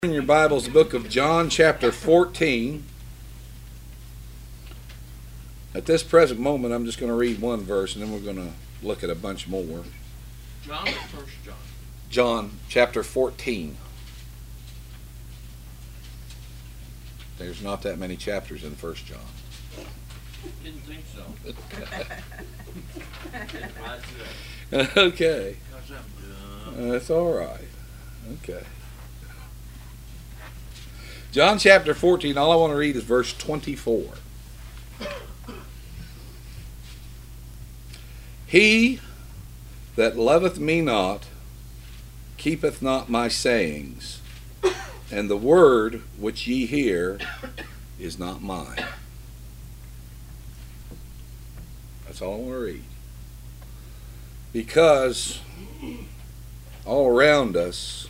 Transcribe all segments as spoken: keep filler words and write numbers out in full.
In your Bibles, the book of John, chapter fourteen. At this present moment, I'm just going to read one verse, and then we're going to look at a bunch more. John or First John? John, chapter fourteen. There's not that many chapters in First John. Didn't think so. Okay. Because I'm dumb. That's all right. Okay. John chapter fourteen, all I want to read is verse twenty-four. He that loveth me not keepeth not my sayings, and the word which ye hear is not mine. That's all I want to read. Because all around us,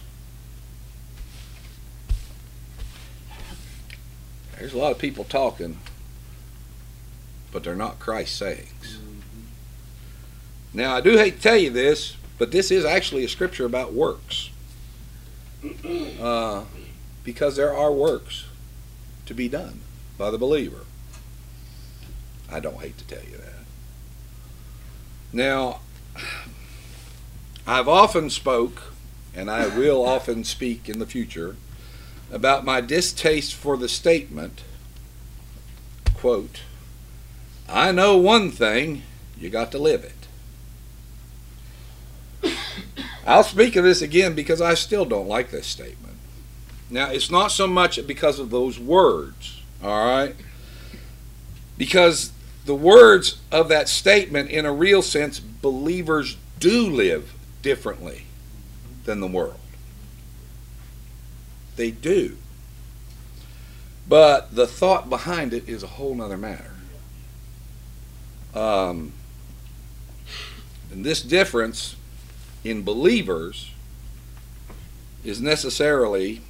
there's a lot of people talking, but they're not Christ's sayings. Now, I do hate to tell you this, but this is actually a scripture about works. Uh, because there are works to be done by the believer. I don't hate to tell you that. Now, I've often spoke, and I will often speak in the future, about my distaste for the statement, quote, I know one thing, you got to live it. I'll speak of this again because I still don't like this statement. Now, it's not so much because of those words, all right? Because the words of that statement, in a real sense, believers do live differently than the world. They do. But the thought behind it is a whole nother matter. Um, and this difference in believers is necessarily,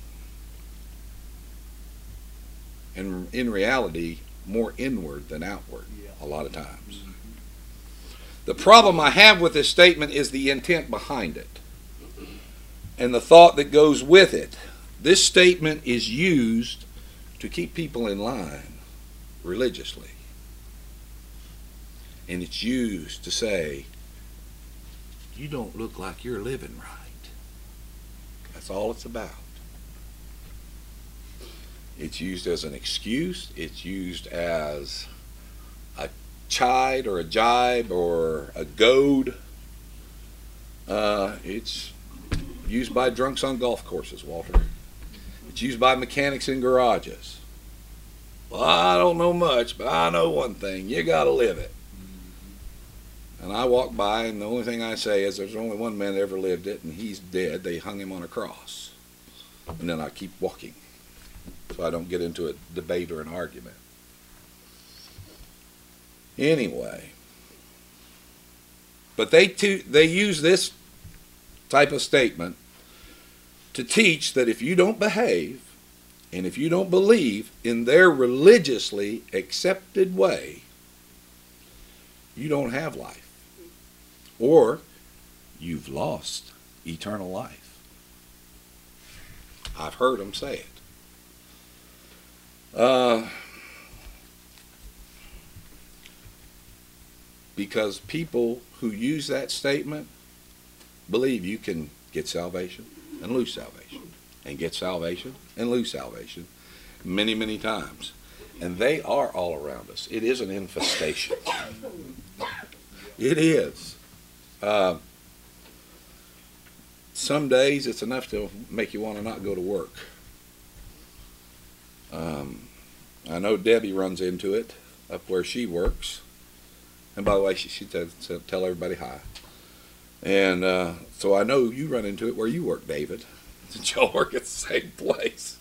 in, in reality, more inward than outward a lot of times. The problem I have with this statement is the intent behind it and the thought that goes with it. This statement is used to keep people in line religiously. And it's used to say, you don't look like you're living right. That's all it's about. It's used as an excuse. It's used as a chide or a jibe or a goad. Uh, it's used by drunks on golf courses, Walter. It's used by mechanics in garages. Well, I don't know much, but I know one thing. You got to live it. And I walk by, and the only thing I say is there's only one man that ever lived it, and he's dead. They hung him on a cross. And then I keep walking, so I don't get into a debate or an argument. Anyway, but they too, they use this type of statement to teach that if you don't behave and if you don't believe in their religiously accepted way, you don't have life. Or you've lost eternal life. I've heard them say it. Uh, because people who use that statement believe you can get salvation and lose salvation, and get salvation and lose salvation many, many times. And they are all around us. It is an infestation. It is. Uh, some days it's enough to make you want to not go to work. Um, I know Debbie runs into it up where she works. And by the way, she, she said, tell everybody hi. And uh, so I know you run into it where you work, David. Since y'all work at the same place.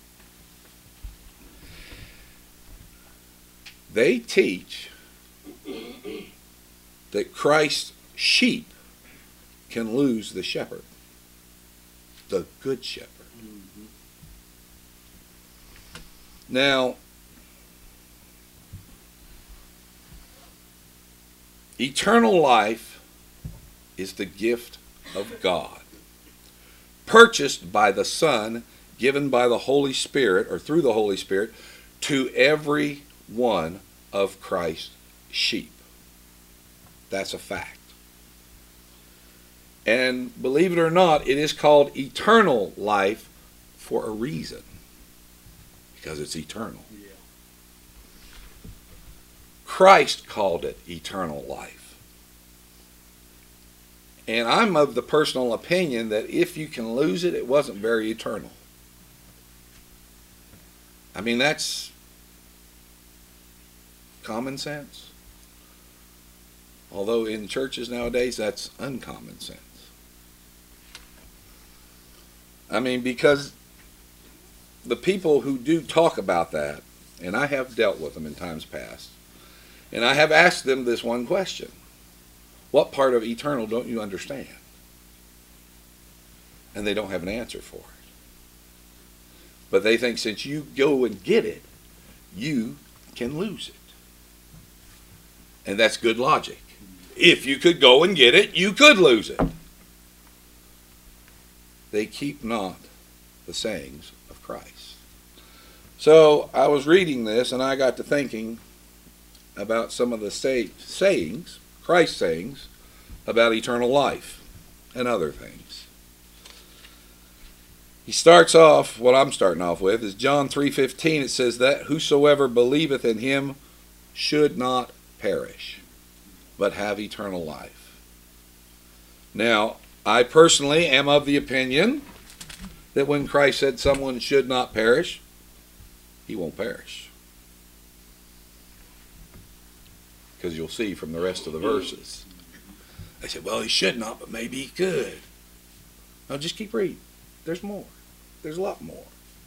They teach that Christ's sheep can lose the shepherd, the good shepherd. Mm-hmm. Now, eternal life is the gift of God, purchased by the Son given by the Holy Spirit, or through the Holy Spirit, to every one of Christ's sheep. That's a fact. And believe it or not, it is called eternal life for a reason. Because it's eternal. Yeah. Christ called it eternal life. And I'm of the personal opinion that if you can lose it, it wasn't very eternal. I mean, that's common sense. Although in churches nowadays, that's uncommon sense. I mean, because the people who do talk about that, and I have dealt with them in times past, and I have asked them this one question: what part of eternal don't you understand? And they don't have an answer for it. But they think since you go and get it, you can lose it. And that's good logic. If you could go and get it, you could lose it. They keep not the sayings of Christ. So I was reading this and I got to thinking about some of the say, sayings, Christ sayings, about eternal life and other things. He starts off, what I'm starting off with is John three fifteen. It says that whosoever believeth in him should not perish, but have eternal life. Now, I personally am of the opinion that when Christ said someone should not perish, he won't perish. Because you'll see from the rest of the verses. They said, well, he should not, but maybe he could. Now just keep reading. There's more. There's a lot more.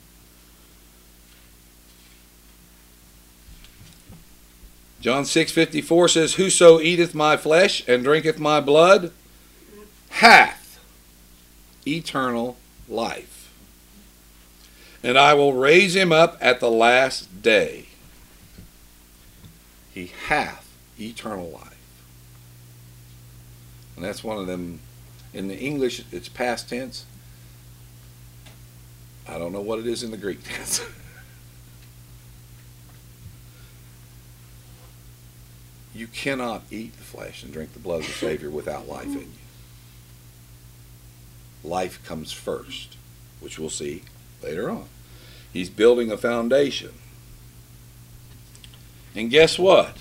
John six fifty-four says, whoso eateth my flesh and drinketh my blood hath eternal life, and I will raise him up at the last day. He hath eternal life. And that's one of them. In the English, it's past tense. I don't know what it is in the Greek tense. You cannot eat the flesh and drink the blood of the Savior without life in you. Life comes first, which we'll see later on. He's building a foundation. And guess what?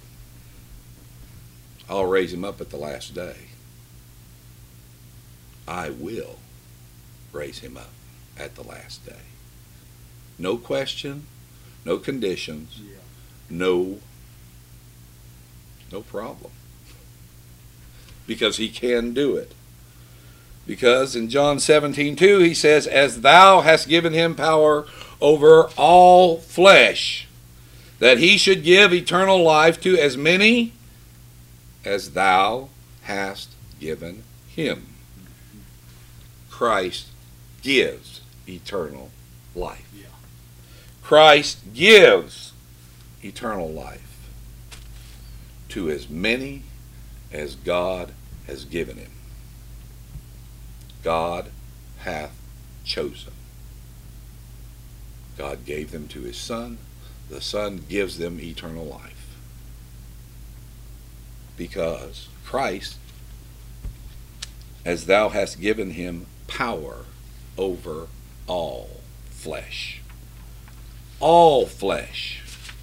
I'll raise him up at the last day. I will raise him up at the last day. No question, no conditions, Yeah. no, no problem. Because he can do it. Because in John seventeen two he says, as thou hast given him power over all flesh, that he should give eternal life to as many as thou hast given him. Christ gives eternal life. Yeah. Christ gives eternal life to as many as God has given him. God hath chosen. God gave them to his Son. The Son gives them eternal life. Because Christ, as thou hast given him power over all flesh. All flesh.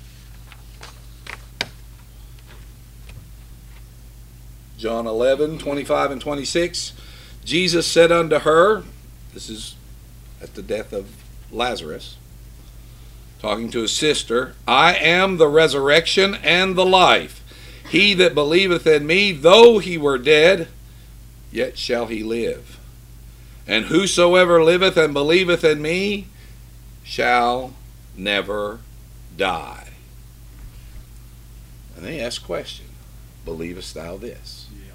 John eleven, twenty-five and twenty-six. Jesus said unto her, this is at the death of Lazarus, talking to his sister, I am the resurrection and the life. He that believeth in me, though he were dead, yet shall he live. And whosoever liveth and believeth in me shall never die. And they ask question, believest thou this? Yeah.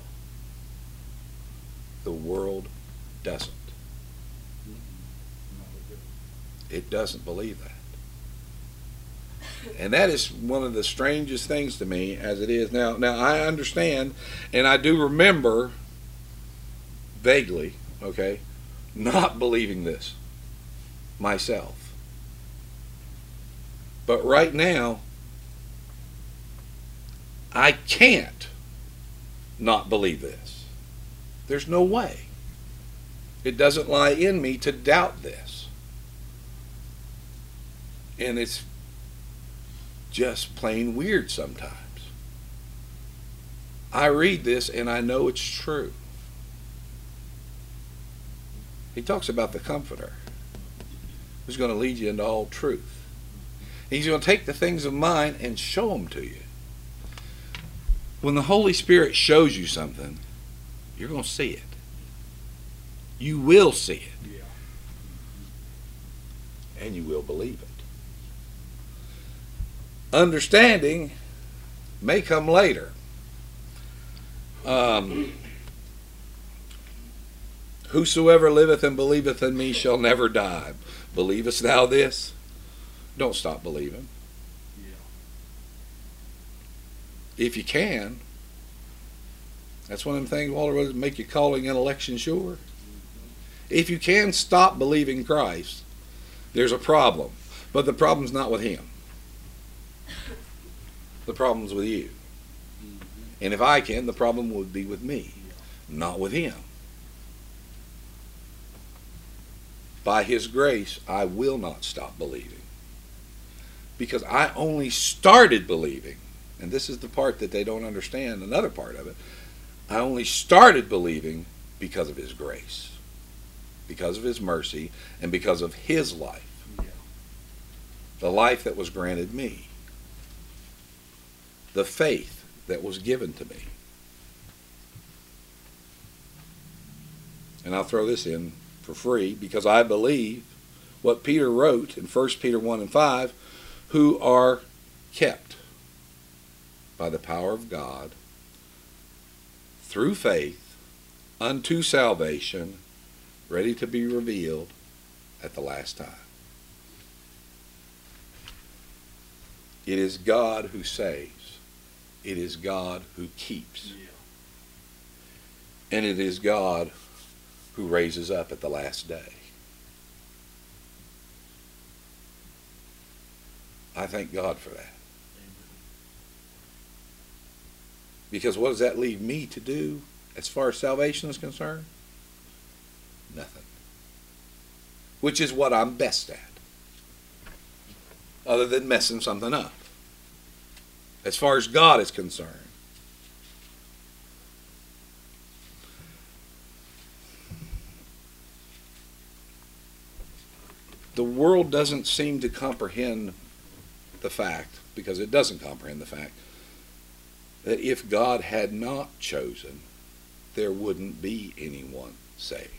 The world doesn't. It doesn't believe that. And that is one of the strangest things to me as it is now. Now I understand, and I do remember vaguely, okay, not believing this. myself. But right now, I can't not believe this. There's no way. It doesn't lie in me to doubt this. And it's just plain weird sometimes. I read this and I know it's true. He talks about the Comforter who's going to lead you into all truth. He's going to take the things of mine and show them to you. When the Holy Spirit shows you something, you're going to see it. You will see it. Yeah. And you will believe it. Understanding may come later. Um, Whosoever liveth and believeth in me shall never die. Believest thou this? Don't stop believing. Yeah. If you can. That's one of them things, Walter, was make your calling and election sure. If you can stop believing Christ, there's a problem. But the problem's not with him. The problem's with you. And if I can, the problem would be with me, not with him. By his grace, I will not stop believing. Because I only started believing, and this is the part that they don't understand, another part of it. I only started believing because of his grace, because of his mercy, and because of his life. Yeah. The life that was granted me. The faith that was given to me. And I'll throw this in for free because I believe what Peter wrote in First Peter one and five, who are kept by the power of God through faith unto salvation, ready to be revealed at the last time. It is God who saves. It is God who keeps. Yeah. And it is God who raises up at the last day. I thank God for that. Because what does that leave me to do as far as salvation is concerned? Nothing. Which is what I'm best at. Other than messing something up. As far as God is concerned. The world doesn't seem to comprehend the fact, because it doesn't comprehend the fact, that if God had not chosen, there wouldn't be anyone saved.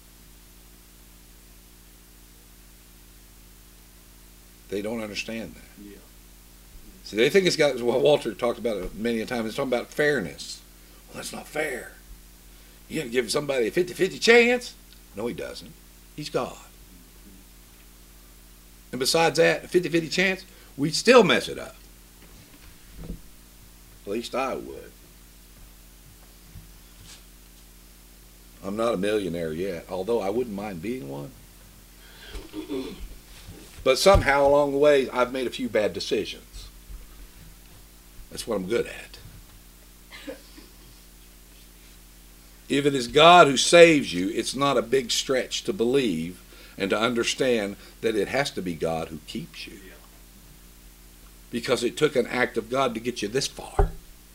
They don't understand that. Yeah. See, they think it's got, well, Walter talked about it many a time, it's talking about fairness. Well, that's not fair. You got to give somebody a fifty-fifty chance? No, he doesn't. He's God. And besides that, a fifty-fifty chance, we'd still mess it up. At least I would. I'm not a millionaire yet, although I wouldn't mind being one. But somehow along the way, I've made a few bad decisions. That's what I'm good at. If it is God who saves you, it's not a big stretch to believe and to understand that it has to be God who keeps you. Yeah. Because it took an act of God to get you this far.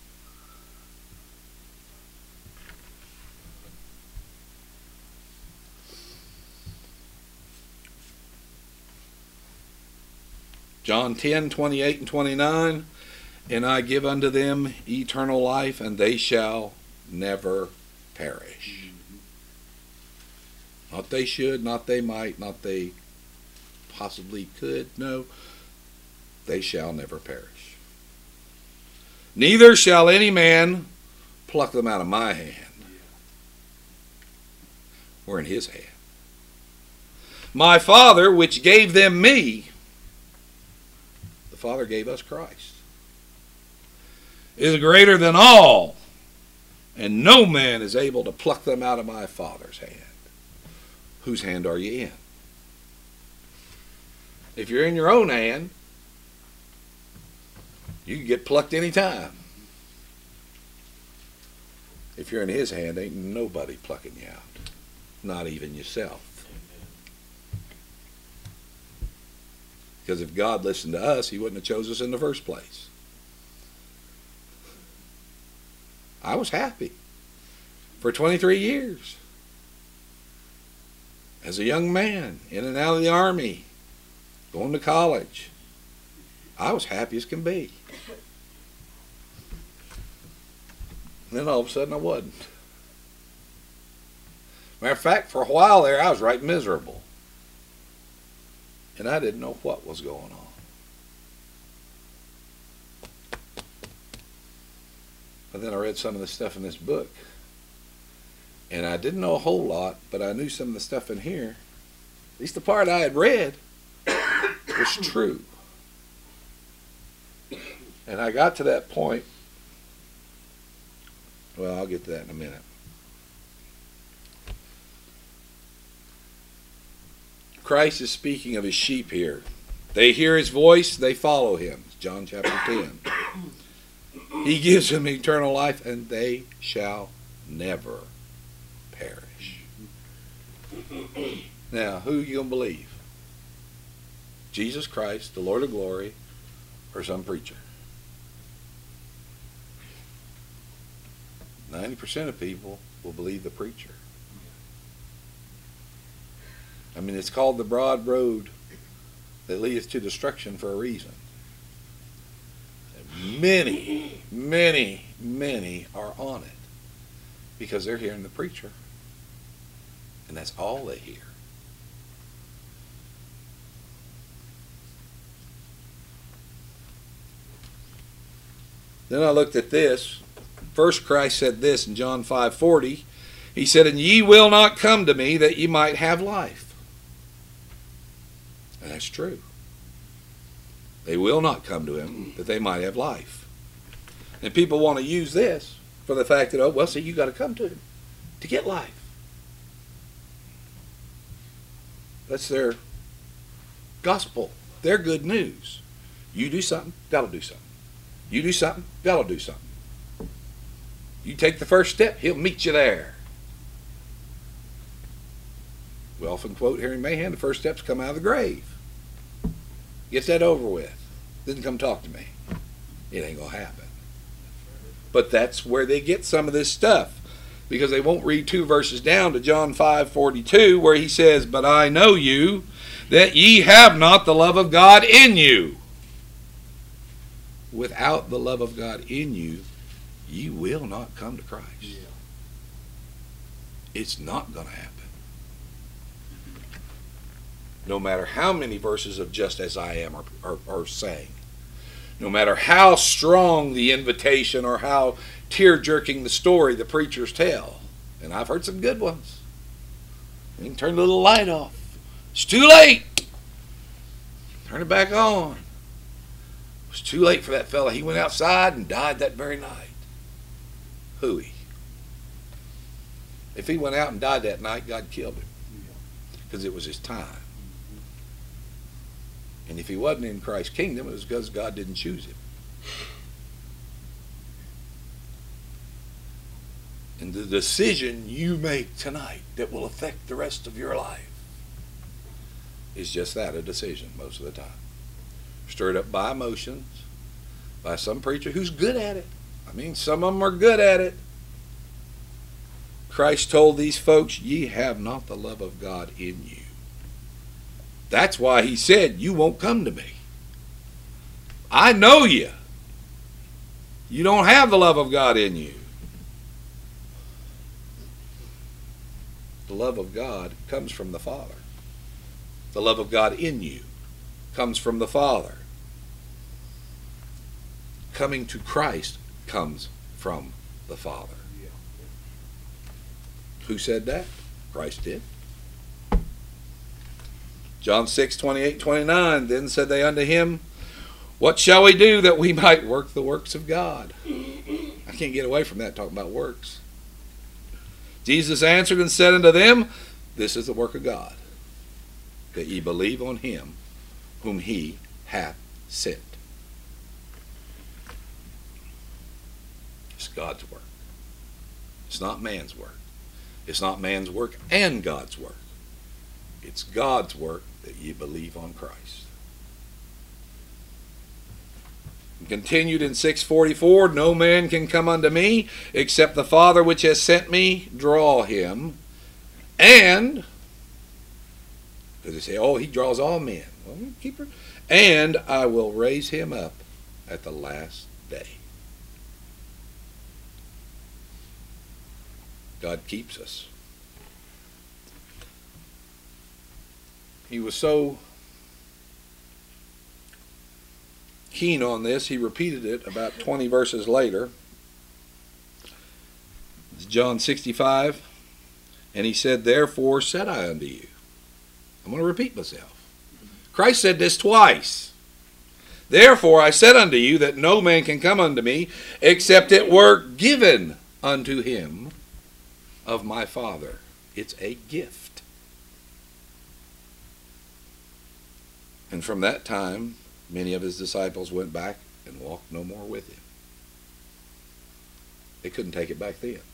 John ten, twenty-eight and twenty-nine, and I give unto them eternal life, and they shall never perish. Mm-hmm. Not they should, not they might, not they possibly could. No, they shall never perish. Neither shall any man pluck them out of my hand. We're in his hand. My Father, which gave them me, the Father gave us Christ, is greater than all, and no man is able to pluck them out of my Father's hand. Whose hand are you in? If you're in your own hand, you can get plucked any time. If you're in his hand, ain't nobody plucking you out. Not even yourself. Because if God listened to us, he wouldn't have chose us in the first place. I was happy for twenty-three years. As a young man, in and out of the army, going to college, I was happy as can be. And then all of a sudden I wasn't. Matter of fact, for a while there I was right miserable. And I didn't know what was going on. But then I read some of the stuff in this book. And I didn't know a whole lot, but I knew some of the stuff in here, at least the part I had read, was true. And I got to that point. Well, I'll get to that in a minute. Christ is speaking of his sheep here. They hear his voice, they follow him. John chapter ten. He gives them eternal life, and they shall never perish. Now, who are you going to believe? Jesus Christ, the Lord of glory, or some preacher? ninety percent of people will believe the preacher. I mean, it's called the broad road that leads to destruction for a reason. And many, many, many are on it because they're hearing the preacher. And that's all they hear. Then I looked at this. First, Christ said this in John five forty. He said, "And ye will not come to me that ye might have life." And that's true. They will not come to him that they might have life. And people want to use this for the fact that, oh, well, see, you got to come to him to get life. That's their gospel, their good news. You do something, that'll do something. You do something, that'll do something. You take the first step, he'll meet you there. We often quote Harry Mahan, the first step's come out of the grave. Get that over with. Then come talk to me. It ain't going to happen. But that's where they get some of this stuff. Because they won't read two verses down to John five forty-two where he says, "But I know you, that ye have not the love of God in you." Without the love of God in you, you will not come to Christ. Yeah. It's not going to happen. No matter how many verses of "just as I am" are, are, are saying. No matter how strong the invitation or how tear-jerking the story the preachers tell. And I've heard some good ones. You can turn the little light off. It's too late. Turn it back on. It was too late for that fella. He went outside and died that very night. Hooey. If he went out and died that night, God killed him. Because it was his time. And if he wasn't in Christ's kingdom, it was because God didn't choose him. And the decision you make tonight that will affect the rest of your life is just that, a decision most of the time. Stirred up by emotions, by some preacher who's good at it. I mean, some of them are good at it. Christ told these folks, "Ye have not the love of God in you." That's why he said, "You won't come to me. I know you. You don't have the love of God in you." The love of God comes from the Father. The love of God in you comes from the Father. Coming to Christ comes from the Father. Who said that? Christ did. John six, twenty-eight, twenty-nine, "Then said they unto him, What shall we do that we might work the works of God?" I can't get away from that, talking about works. Jesus answered and said unto them, "This is the work of God, that ye believe on him whom he hath sent. It's God's work. It's not man's work. It's not man's work and God's work. It's God's work that ye believe on Christ. And continued in six forty-four, no man can come unto me except the Father which has sent me draw him. And, because they say, oh, he draws all men. Well, keep her. And I will raise him up at the last day. God keeps us. He was so keen on this, he repeated it about twenty verses later. It's John sixty-five. And he said, therefore said I unto you. I'm going to repeat myself. Christ said this twice. Therefore I said unto you that no man can come unto me except it were given unto him of my Father. It's a gift. And from that time, many of his disciples went back and walked no more with him. They couldn't take it back then.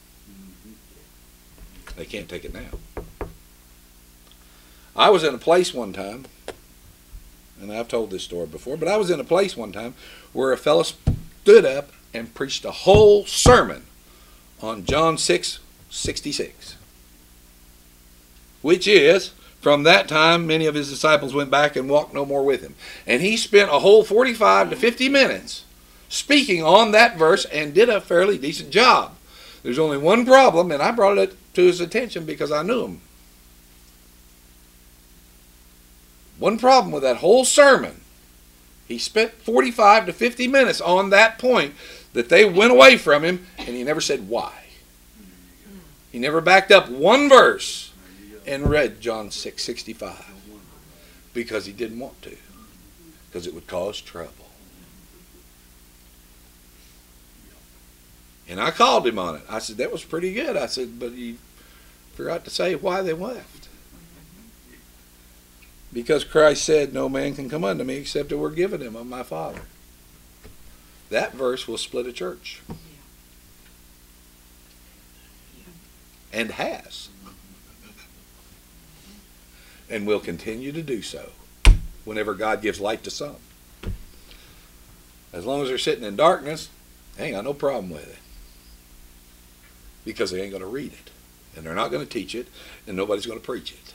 They can't take it now. I was in a place one time, and I've told this story before, but I was in a place one time where a fellow stood up and preached a whole sermon on John six sixty-six, which is, from that time, many of his disciples went back and walked no more with him. And he spent a whole forty-five to fifty minutes speaking on that verse and did a fairly decent job. There's only one problem, and I brought it to his attention because I knew him. One problem with that whole sermon. He spent forty-five to fifty minutes on that point that they went away from him, and he never said why. He never backed up one verse and read John six sixty-five because he didn't want to, because it would cause trouble. And I called him on it. I said, that was pretty good. I said, but he forgot to say why they left. Because Christ said, no man can come unto me except it were given him of my Father. That verse will split a church. And has. And will continue to do so whenever God gives light to some. As long as they're sitting in darkness, they ain't got no problem with it. Because they ain't going to read it. And they're not going to teach it. And nobody's going to preach it.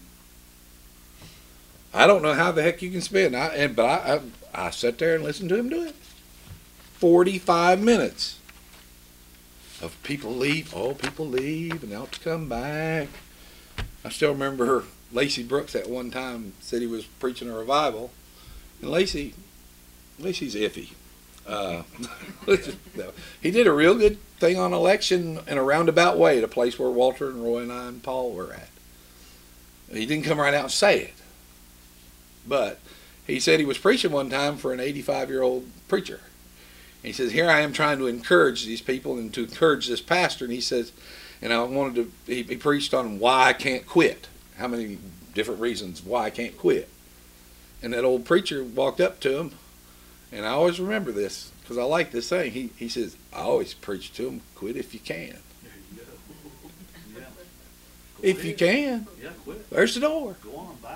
I don't know how the heck you can spend. I, and, but I, I, I sat there and listened to him do it. forty-five minutes of people leave. Oh, people leave and they'll come back. I still remember Lacey Brooks at one time said he was preaching a revival. And Lacey, Lacey's iffy. Uh, he did a real good thing on election in a roundabout way at a place where Walter and Roy and I and Paul were at. He didn't come right out and say it. But he said he was preaching one time for an eighty-five-year-old preacher. And he says, here I am trying to encourage these people and to encourage this pastor. And he says, and I wanted to, he, he preached on why I can't quit. How many different reasons why I can't quit. And that old preacher walked up to him, and I always remember this because I like this thing. He, he says, I always preach to him, quit if you can. There you go. Yeah. If ahead. you can, Yeah, quit. there's the door. Go on by.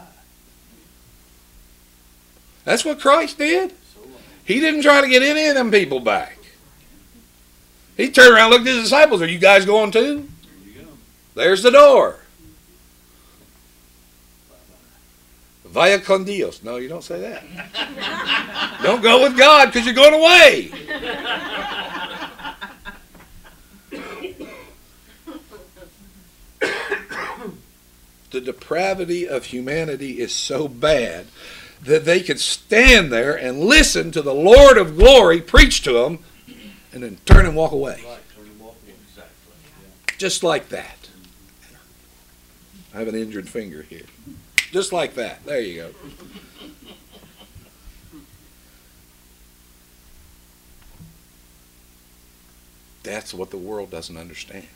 That's what Christ did. So long. He didn't try to get any of them people back. He turned around and looked at his disciples. Are you guys going too? There you go. There's the door. Vaya con Dios. No, you don't say that. Don't go with God because you're going away. The depravity of humanity is so bad that they could stand there and listen to the Lord of glory preach to them and then turn and walk away. Right, turn and walk away. Exactly. Yeah. Just like that. I have an injured finger here. Just like that. There you go. That's what the world doesn't understand.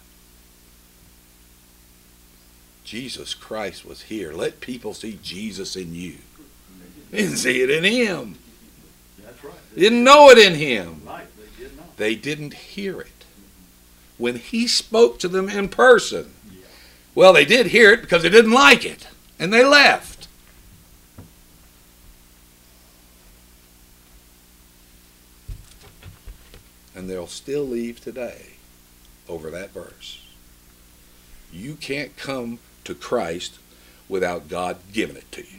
Jesus Christ was here. Let people see Jesus in you. They didn't see it in him. That's right. They didn't know it in him. Right, they did not. They didn't hear it. When he spoke to them in person, Yeah. well, they did hear it because they didn't like it. And they left. And they'll still leave today over that verse. You can't come to Christ without God giving it to you.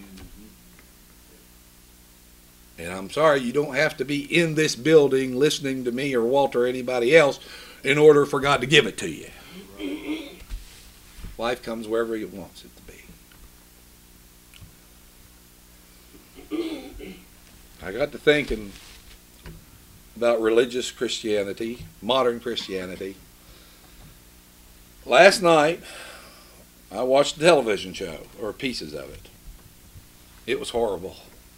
And I'm sorry, you don't have to be in this building listening to me or Walter or anybody else in order for God to give it to you. Life comes wherever He wants it to be. I got to thinking about religious Christianity, modern Christianity. Last night, I watched a television show, or pieces of it. It was horrible.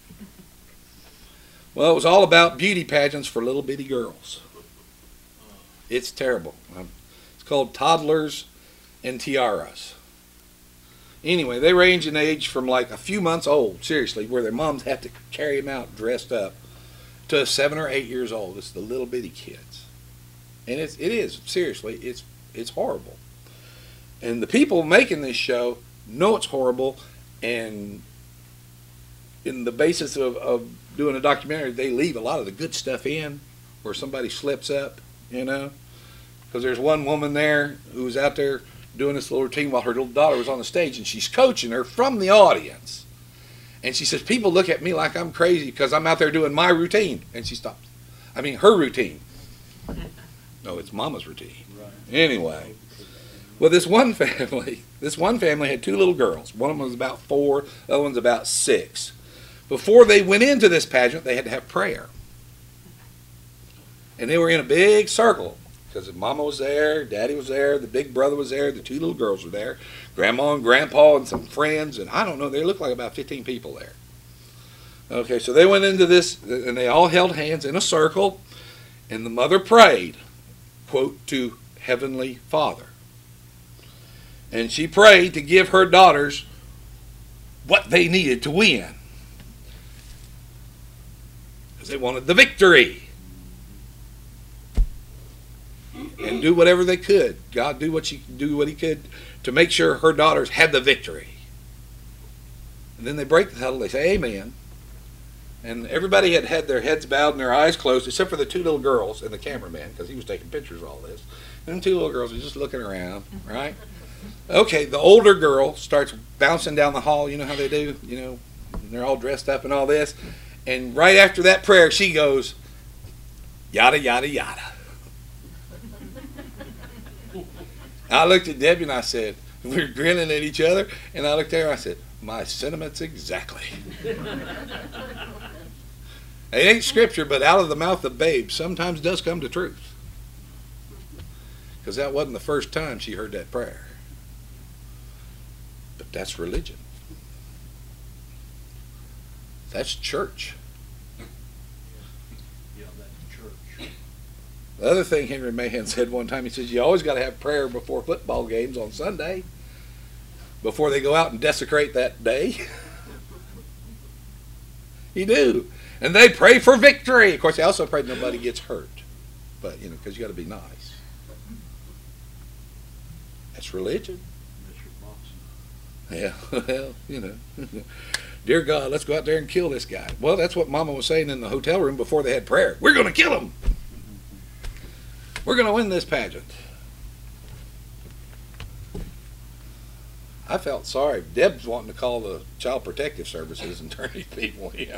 Well, it was all about beauty pageants for little bitty girls. It's terrible. It's called Toddlers and Tiaras. Anyway, they range in age from like a few months old, seriously, where their moms have to carry them out dressed up, to seven or eight years old. It's the little bitty kids. And it's, it is, seriously, it's, it's horrible. And the people making this show know it's horrible, and in the basis of, of doing a documentary, they leave a lot of the good stuff in where somebody slips up, you know. Because there's one woman there who was out there doing this little routine while her little daughter was on the stage, and she's coaching her from the audience. And she says, people look at me like I'm crazy because I'm out there doing my routine. And she stops. I mean, her routine. No, it's Mama's routine. Right. Anyway. Well, this one family, this one family had two little girls. One of them was about four, the other one's about six. Before they went into this pageant, they had to have prayer. And they were in a big circle because Mama was there, Daddy was there, the big brother was there, the two little girls were there, Grandma and Grandpa and some friends, and I don't know, they looked like about fifteen people there. Okay, so they went into this, and they all held hands in a circle, and the mother prayed, quote, to Heavenly Father. And she prayed to give her daughters what they needed to win. Because they wanted the victory. And do whatever they could. God do what she do what He could to make sure her daughters had the victory. And then they break the huddle. They say, Amen. And everybody had had their heads bowed and their eyes closed, except for the two little girls and the cameraman, because he was taking pictures of all this. And the two little girls were just looking around, right? Okay, the older girl starts bouncing down the hall. You know how they do? You know, they're all dressed up and all this. And right after that prayer, she goes, yada, yada, yada. I looked at Debbie and I said, we were grinning at each other, and I looked at her and I said, my sentiments exactly. It ain't scripture, but out of the mouth of babes sometimes does come to truth. Because that wasn't the first time she heard that prayer. But that's religion. That's church. Yeah, that's church. The other thing Henry Mahan said one time, he says, you always got to have prayer before football games on Sunday, before they go out and desecrate that day. You do. And they pray for victory. Of course, they also pray nobody gets hurt. But, you know, because you got to be nice. That's religion. That's your boss. Yeah, well, you know. Dear God, let's go out there and kill this guy. Well, that's what Mama was saying in the hotel room before they had prayer. We're going to kill him. We're going to win this pageant. I felt sorry. Deb's wanting to call the Child Protective Services and turn these people in.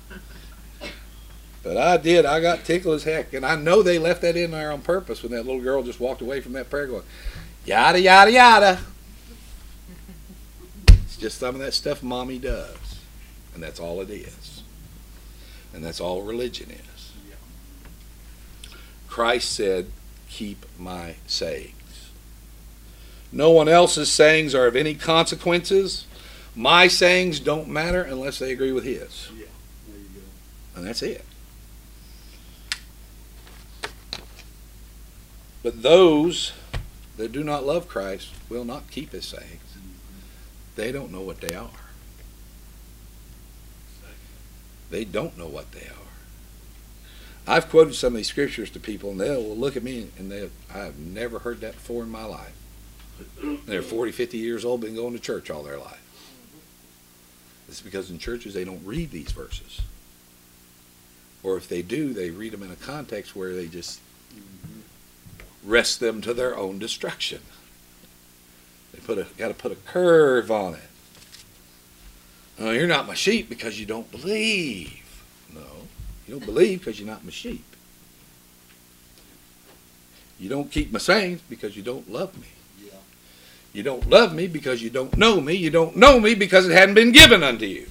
But I did. I got tickled as heck. And I know they left that in there on purpose when that little girl just walked away from that prayer going, yada, yada, yada. It's just some of that stuff Mommy does. And that's all it is. And that's all religion is. Christ said, keep my sayings. No one else's sayings are of any consequences. My sayings don't matter unless they agree with His. Yeah, there you go. And that's it. But those that do not love Christ will not keep His sayings. They don't know what they are. They don't know what they are. I've quoted some of these scriptures to people, and they'll look at me and they I've never heard that before in my life. They're forty, fifty years old, been going to church all their life. It's because in churches they don't read these verses. Or if they do, they read them in a context where they just wrest them to their own destruction. They put a got to put a curve on it. Oh, you're not my sheep because you don't believe. No, you don't believe because you're not my sheep. You don't keep my sayings because you don't love me. Yeah. You don't love me because you don't know me. You don't know me because it hadn't been given unto you.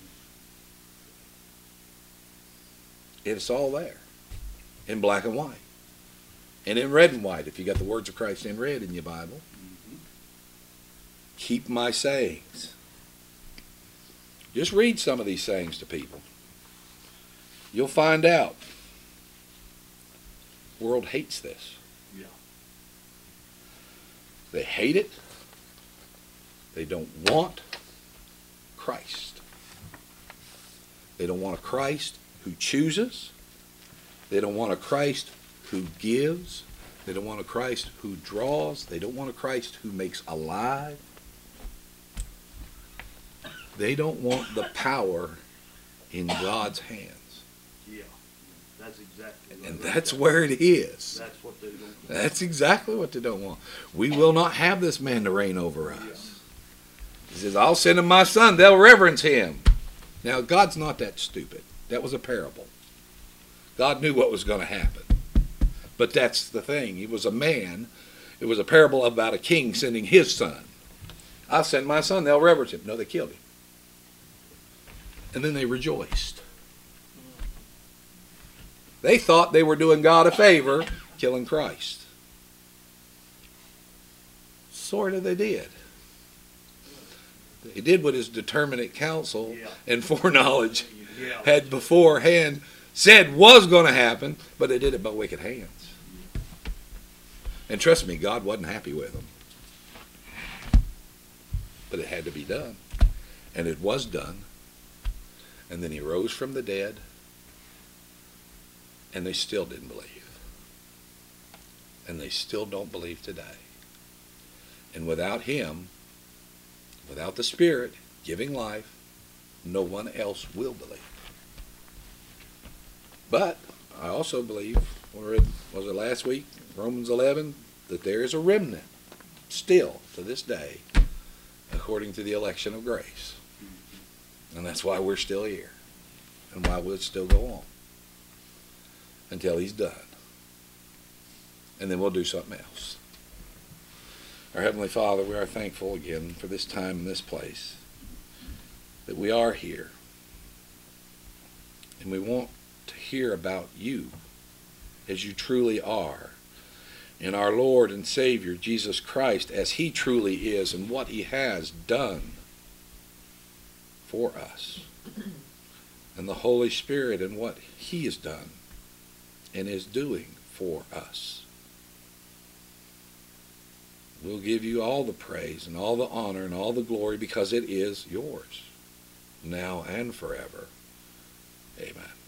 It's all there in black and white. And in red and white, if you got the words of Christ in red in your Bible. Mm-hmm. Keep my sayings. Just read some of these sayings to people. You'll find out. The world hates this. Yeah. They hate it. They don't want Christ. They don't want a Christ who chooses. They don't want a Christ who gives. They don't want a Christ who draws. They don't want a Christ who makes alive. They don't want the power in God's hands. Yeah. That's exactly right. And that's where it is. That's what they don't want. That's exactly what they don't want. We will not have this man to reign over us. He says, I'll send him my son. They'll reverence him. Now, God's not that stupid. That was a parable. God knew what was going to happen. But that's the thing. He was a man. It was a parable about a king sending his son. I'll send my son. They'll reverence him. No, they killed him. And then they rejoiced. They thought they were doing God a favor, killing Christ. Sort of they did. They did what his determinate counsel Yeah. and foreknowledge Yeah. had beforehand said was going to happen, but they did it by wicked hands. And trust me, God wasn't happy with them. But it had to be done. And it was done. And then he rose from the dead. And they still didn't believe. And they still don't believe today. And without him, without the Spirit giving life, no one else will believe. But I also believe, or it, was it last week, Romans eleven, that there is a remnant still to this day according to the election of grace. And that's why we're still here and why we'll still go on until he's done. And then we'll do something else. Our Heavenly Father, we are thankful again for this time and this place, that we are here. And we want to hear about you as you truly are, in our Lord and Savior, Jesus Christ, as he truly is and what he has done for us, and the Holy Spirit and what he has done and is doing for us. We'll give you all the praise and all the honor and all the glory because it is yours, now and forever. Amen.